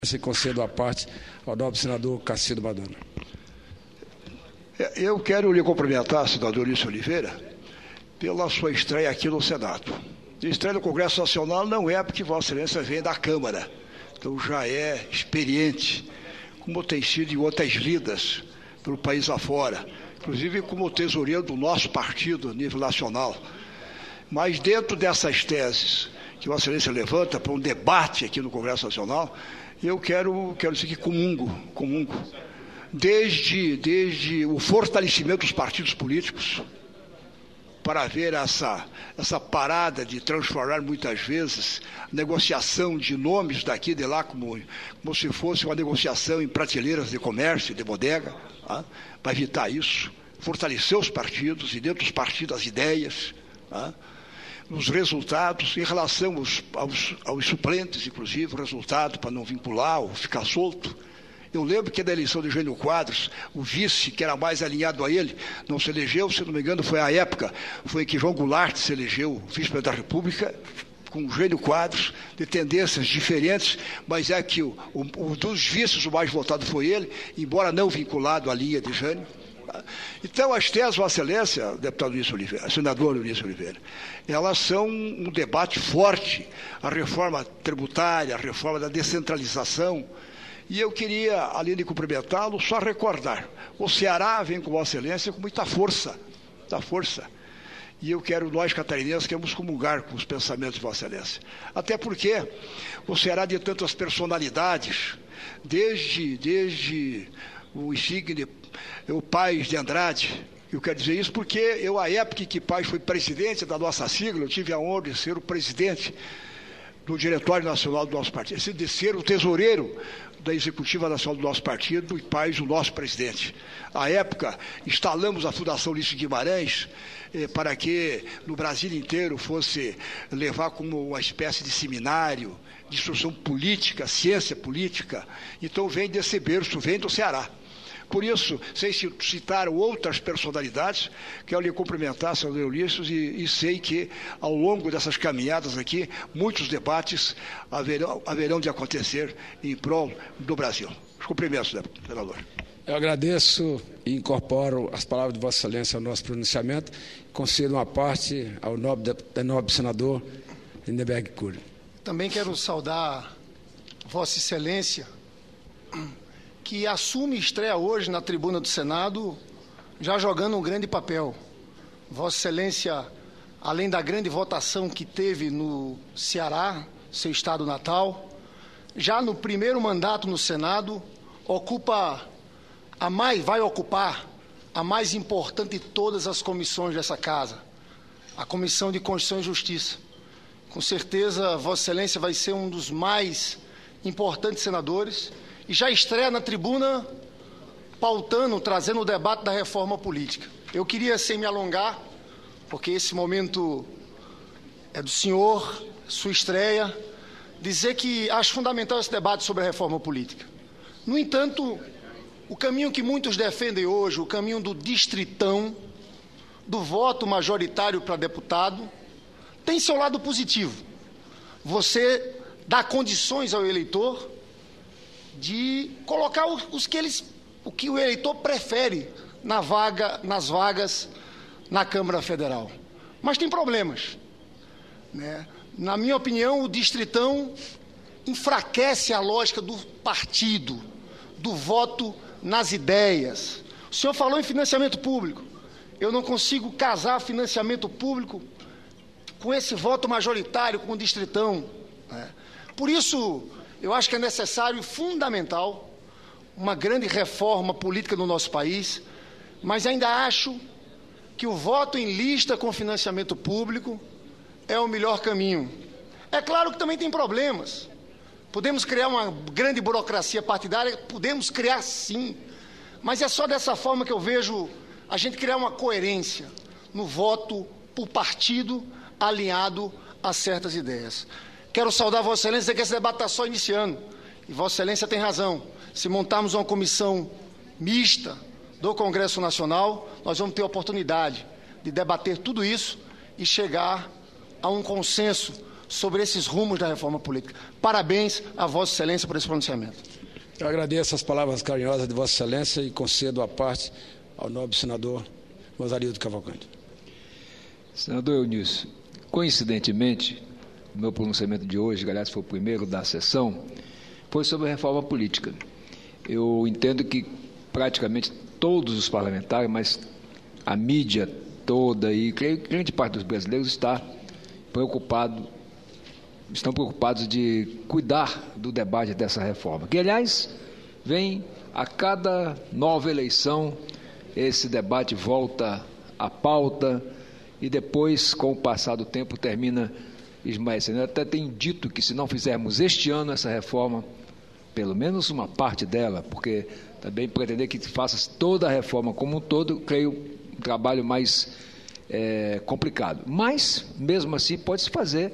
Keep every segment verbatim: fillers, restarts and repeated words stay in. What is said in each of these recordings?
Se concedo a parte ao nobre senador Cacido Madonna. Eu quero lhe cumprimentar, senador Ulisses Oliveira, pela sua estreia aqui no Senado. A estreia no Congresso Nacional não é porque Vossa Excelência vem da Câmara, então já é experiente, como tem sido em outras lidas pelo país afora, inclusive como tesoureiro do nosso partido a nível nacional. Mas dentro dessas teses que Vossa Excelência levanta para um debate aqui no Congresso Nacional, eu quero, quero dizer que comungo, comungo, desde, desde o fortalecimento dos partidos políticos, para ver essa, essa parada de transformar muitas vezes negociação de nomes daqui e de lá como, como se fosse uma negociação em prateleiras de comércio, de bodega, tá? Para evitar isso, fortalecer os partidos e dentro dos partidos as ideias, tá? Os resultados, em relação aos, aos, aos suplentes, inclusive, o resultado para não vincular ou ficar solto. Eu lembro que na eleição de Jânio Quadros, o vice, que era mais alinhado a ele, não se elegeu, se não me engano, foi a época, foi que João Goulart se elegeu vice-presidente da República, com Jânio Quadros, de tendências diferentes, mas é que o, o, o dos vices o mais votado foi ele, embora não vinculado à linha de Jânio. Então, as teses, Vossa Excelência, deputado Ulisses Oliveira, senador Ulisses Oliveira, elas são um debate forte, a reforma tributária, a reforma da descentralização, e eu queria, além de cumprimentá-lo, só recordar, o Ceará vem com Vossa Excelência com muita força, muita força, e eu quero, nós catarinenses, queremos comungar com os pensamentos de Vossa Excelência, até porque o Ceará de tantas personalidades, desde, desde o insigne o Paes de Andrade, eu quero dizer isso porque eu, à época que Paes foi presidente da nossa sigla, eu tive a honra de ser o presidente do Diretório Nacional do nosso partido, de ser o tesoureiro da Executiva Nacional do nosso partido e Paes o nosso presidente. À época, instalamos a Fundação Ulisses Guimarães eh, para que no Brasil inteiro fosse levar como uma espécie de seminário de instrução política, ciência política. Então vem desse berço, vem do Ceará. Por isso, vocês citaram outras personalidades, quero lhe cumprimentar, senador Ulisses, e, e sei que, ao longo dessas caminhadas aqui, muitos debates haverão, haverão de acontecer em prol do Brasil. Os cumprimentos, senador. Eu agradeço e incorporo as palavras de Vossa Excelência ao nosso pronunciamento, concedo uma parte ao nobre, nobre senador Lindenberg Cury. Também quero saudar Vossa Excelência, que assume e estreia hoje na tribuna do Senado, já jogando um grande papel. Vossa Excelência, além da grande votação que teve no Ceará, seu estado natal, já no primeiro mandato no Senado, ocupa a mais, vai ocupar a mais importante de todas as comissões dessa casa, a Comissão de Constituição e Justiça. Com certeza, Vossa Excelência vai ser um dos mais importantes senadores, e já estreia na tribuna pautando, trazendo o debate da reforma política. Eu queria, sem me alongar, porque esse momento é do senhor, sua estreia, dizer que acho fundamental esse debate sobre a reforma política. No entanto, o caminho que muitos defendem hoje, o caminho do distritão, do voto majoritário para deputado, tem seu lado positivo. Você dá condições ao eleitor de colocar os que eles, o que o eleitor prefere na vaga, nas vagas na Câmara Federal. Mas tem problemas, né? Na minha opinião, o distritão enfraquece a lógica do partido, do voto nas ideias. O senhor falou em financiamento público. Eu não consigo casar financiamento público com esse voto majoritário, com o distritão, né? Por isso, eu acho que é necessário e fundamental uma grande reforma política no nosso país, mas ainda acho que o voto em lista com financiamento público é o melhor caminho. É claro que também tem problemas. Podemos criar uma grande burocracia partidária? Podemos criar, sim. Mas é só dessa forma que eu vejo a gente criar uma coerência no voto por partido alinhado a certas ideias. Quero saudar Vossa Excelência e dizer que esse debate está só iniciando. E Vossa Excelência tem razão. Se montarmos uma comissão mista do Congresso Nacional, nós vamos ter a oportunidade de debater tudo isso e chegar a um consenso sobre esses rumos da reforma política. Parabéns a Vossa Excelência por esse pronunciamento. Eu agradeço as palavras carinhosas de Vossa Excelência e concedo a parte ao nobre senador Mozarildo Cavalcante. Senador Eunício, coincidentemente, o meu pronunciamento de hoje, que aliás foi o primeiro da sessão, foi sobre a reforma política. Eu entendo que praticamente todos os parlamentares, mas a mídia toda e grande parte dos brasileiros está preocupado, estão preocupados de cuidar do debate dessa reforma, que, aliás, vem a cada nova eleição, esse debate volta à pauta e depois, com o passar do tempo, termina esmaecendo. Eu até tenho dito que, se não fizermos este ano essa reforma, pelo menos uma parte dela, porque também pretender que faça toda a reforma como um todo, creio um trabalho mais é, complicado. Mas, mesmo assim, pode-se fazer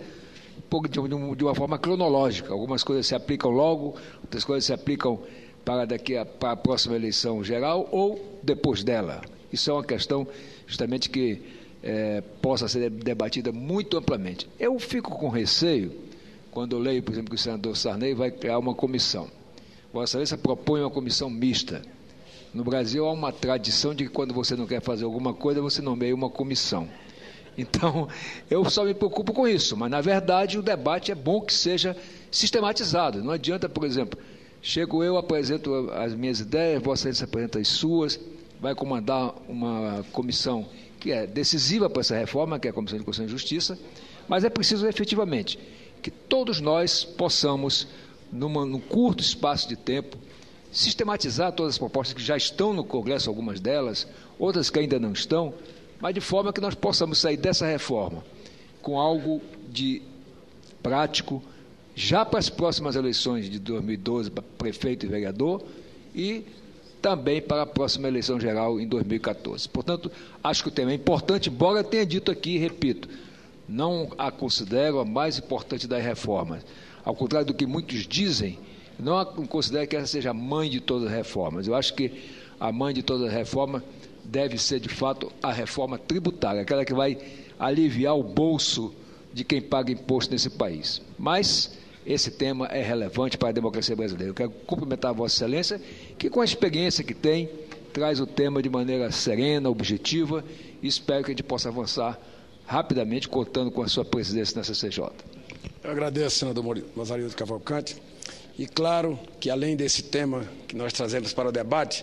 de uma forma cronológica. Algumas coisas se aplicam logo, outras coisas se aplicam para, daqui a, para a próxima eleição geral ou depois dela. Isso é uma questão justamente que é, possa ser debatida muito amplamente. Eu fico com receio quando eu leio, por exemplo, que o senador Sarney vai criar uma comissão. Vossa Excelência propõe uma comissão mista. No Brasil há uma tradição de que quando você não quer fazer alguma coisa, você nomeia uma comissão. Então, eu só me preocupo com isso, mas, na verdade, o debate é bom que seja sistematizado. Não adianta, por exemplo, chego eu, apresento as minhas ideias, Vossa Excelência apresenta as suas, vai comandar uma comissão que é decisiva para essa reforma, que é a Comissão de Constituição e Justiça, mas é preciso, efetivamente, que todos nós possamos, numa, num curto espaço de tempo, sistematizar todas as propostas que já estão no Congresso, algumas delas, outras que ainda não estão, mas de forma que nós possamos sair dessa reforma com algo de prático, já para as próximas eleições de dois mil e doze, para prefeito e vereador, e também para a próxima eleição geral em dois mil e quatorze. Portanto, acho que o tema é importante, embora eu tenha dito aqui, e repito, não a considero a mais importante das reformas. Ao contrário do que muitos dizem, não a considero que essa seja a mãe de todas as reformas. Eu acho que a mãe de todas as reformas deve ser, de fato, a reforma tributária, aquela que vai aliviar o bolso de quem paga imposto nesse país. Mas esse tema é relevante para a democracia brasileira. Eu quero cumprimentar a Vossa Excelência, que, com a experiência que tem, traz o tema de maneira serena, objetiva, e espero que a gente possa avançar rapidamente, contando com a sua presidência na C C J. Eu agradeço, senador Mozarildo Cavalcante, e claro que, além desse tema que nós trazemos para o debate,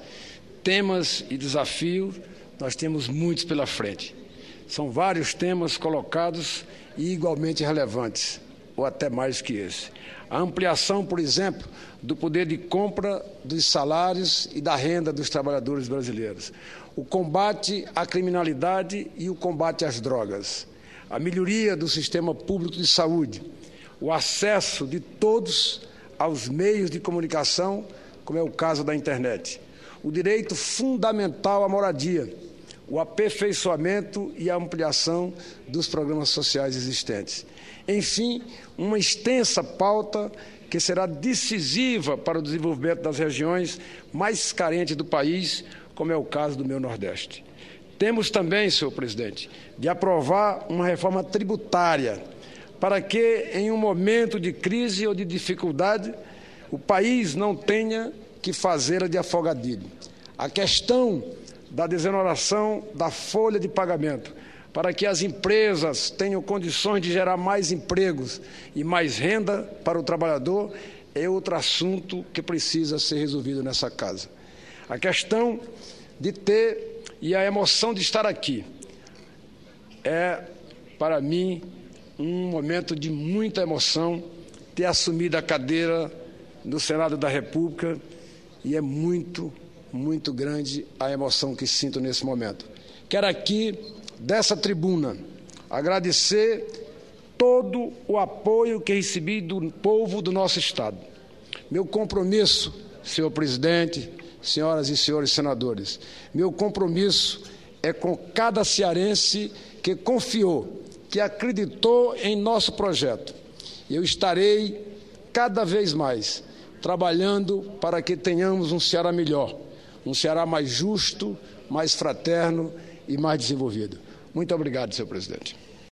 temas e desafios, nós temos muitos pela frente. São vários temas colocados e igualmente relevantes, ou até mais que esse. A ampliação, por exemplo, do poder de compra dos salários e da renda dos trabalhadores brasileiros. O combate à criminalidade e o combate às drogas. A melhoria do sistema público de saúde. O acesso de todos aos meios de comunicação, como é o caso da internet. O direito fundamental à moradia, o aperfeiçoamento e a ampliação dos programas sociais existentes. Enfim, uma extensa pauta que será decisiva para o desenvolvimento das regiões mais carentes do país, como é o caso do meu Nordeste. Temos também, senhor presidente, de aprovar uma reforma tributária para que, em um momento de crise ou de dificuldade, o país não tenha que fazê-la de afogadilho. A questão da desoneração da folha de pagamento, para que as empresas tenham condições de gerar mais empregos e mais renda para o trabalhador, é outro assunto que precisa ser resolvido nessa casa. A questão de ter, e a emoção de estar aqui, é, para mim, um momento de muita emoção, ter assumido a cadeira no Senado da República, e é muito, muito grande a emoção que sinto nesse momento. Quero aqui, dessa tribuna, agradecer todo o apoio que recebi do povo do nosso Estado. Meu compromisso, senhor presidente, senhoras e senhores senadores, meu compromisso é com cada cearense que confiou, que acreditou em nosso projeto. Eu estarei cada vez mais trabalhando para que tenhamos um Ceará melhor, um Ceará mais justo, mais fraterno e mais desenvolvido. Muito obrigado, senhor presidente.